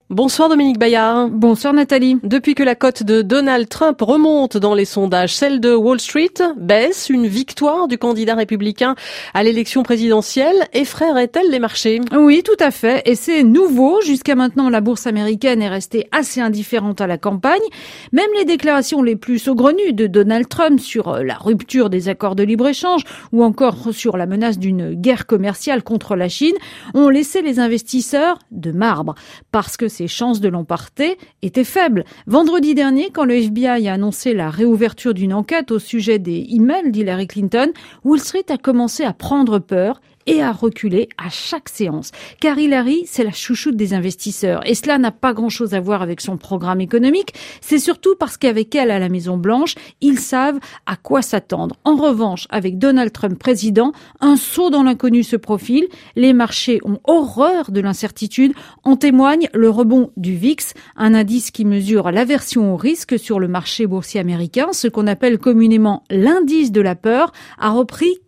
Bonsoir Dominique Bayard. Bonsoir Nathalie. Depuis que la cote de Donald Trump remonte dans les sondages, celle de Wall Street baisse. Une victoire du candidat républicain à l'élection présidentielle effraierait-elle les marchés? Oui, tout à fait. Et c'est nouveau. Jusqu'à maintenant, la bourse américaine est restée assez indifférente à la campagne. Même les déclarations les plus saugrenues de Donald Trump sur la rupture des accords de libre-échange ou encore sur la menace d'une guerre commerciale contre la Chine ont laissé les investisseurs de marbre. Parce que ses chances de l'emporter étaient faibles. Vendredi dernier, quand le FBI a annoncé la réouverture d'une enquête au sujet des emails d'Hillary Clinton, Wall Street a commencé à prendre peur et à reculer à chaque séance. Car Hillary, c'est la chouchoute des investisseurs. Et cela n'a pas grand-chose à voir avec son programme économique. C'est surtout parce qu'avec elle à la Maison-Blanche, ils savent à quoi s'attendre. En revanche, avec Donald Trump président, un saut dans l'inconnu se profile. Les marchés ont horreur de l'incertitude. En témoigne le rebond du VIX, un indice qui mesure l'aversion au risque sur le marché boursier américain. Ce qu'on appelle communément l'indice de la peur a repris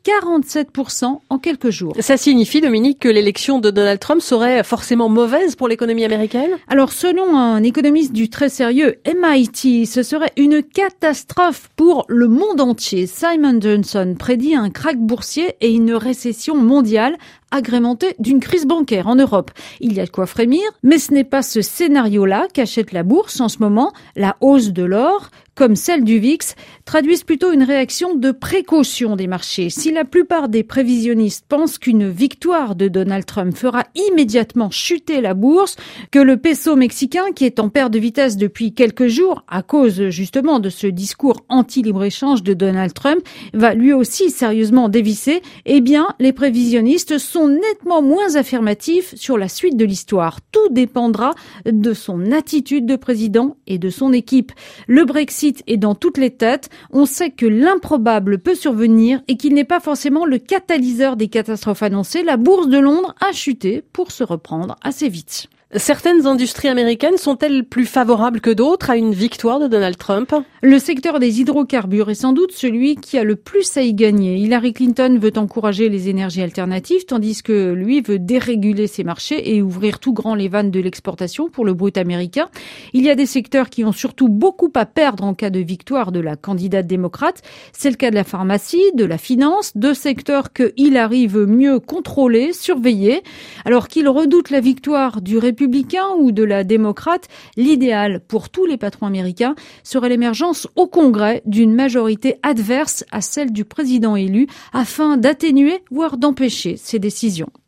47% en quelques jours. Ça signifie, Dominique, que l'élection de Donald Trump serait forcément mauvaise pour l'économie américaine? Alors, selon un économiste du très sérieux MIT, ce serait une catastrophe pour le monde entier. Simon Johnson prédit un krach boursier et une récession mondiale agrémentée d'une crise bancaire en Europe. Il y a de quoi frémir, mais ce n'est pas ce scénario-là qu'achète la bourse en ce moment. La hausse de l'or, comme celle du VIX, traduisent plutôt une réaction de précaution des marchés. Si la plupart des prévisionnistes pensent qu'une victoire de Donald Trump fera immédiatement chuter la bourse, que le peso mexicain, qui est en perte de vitesse depuis quelques jours, à cause justement de ce discours anti-libre-échange de Donald Trump, va lui aussi sérieusement dévisser, eh bien, les prévisionnistes sont nettement moins affirmatifs sur la suite de l'histoire. Tout dépendra de son attitude de président et de son équipe. Le Brexit est dans toutes les têtes. On sait que l'improbable peut survenir et qu'il n'est pas forcément le catalyseur des catastrophes annoncées. La bourse de Londres a chuté pour se reprendre assez vite. Certaines industries américaines sont-elles plus favorables que d'autres à une victoire de Donald Trump? Le secteur des hydrocarbures est sans doute celui qui a le plus à y gagner. Hillary Clinton veut encourager les énergies alternatives, tandis que lui veut déréguler ses marchés et ouvrir tout grand les vannes de l'exportation pour le brut américain. Il y a des secteurs qui ont surtout beaucoup à perdre en cas de victoire de la candidate démocrate. C'est le cas de la pharmacie, de la finance, deux secteurs que Hillary veut mieux contrôler, surveiller. Alors qu'il redoute la victoire du républicain ou de la démocrate, l'idéal pour tous les patrons américains serait l'émergence au Congrès d'une majorité adverse à celle du président élu afin d'atténuer, voire d'empêcher ces décisions.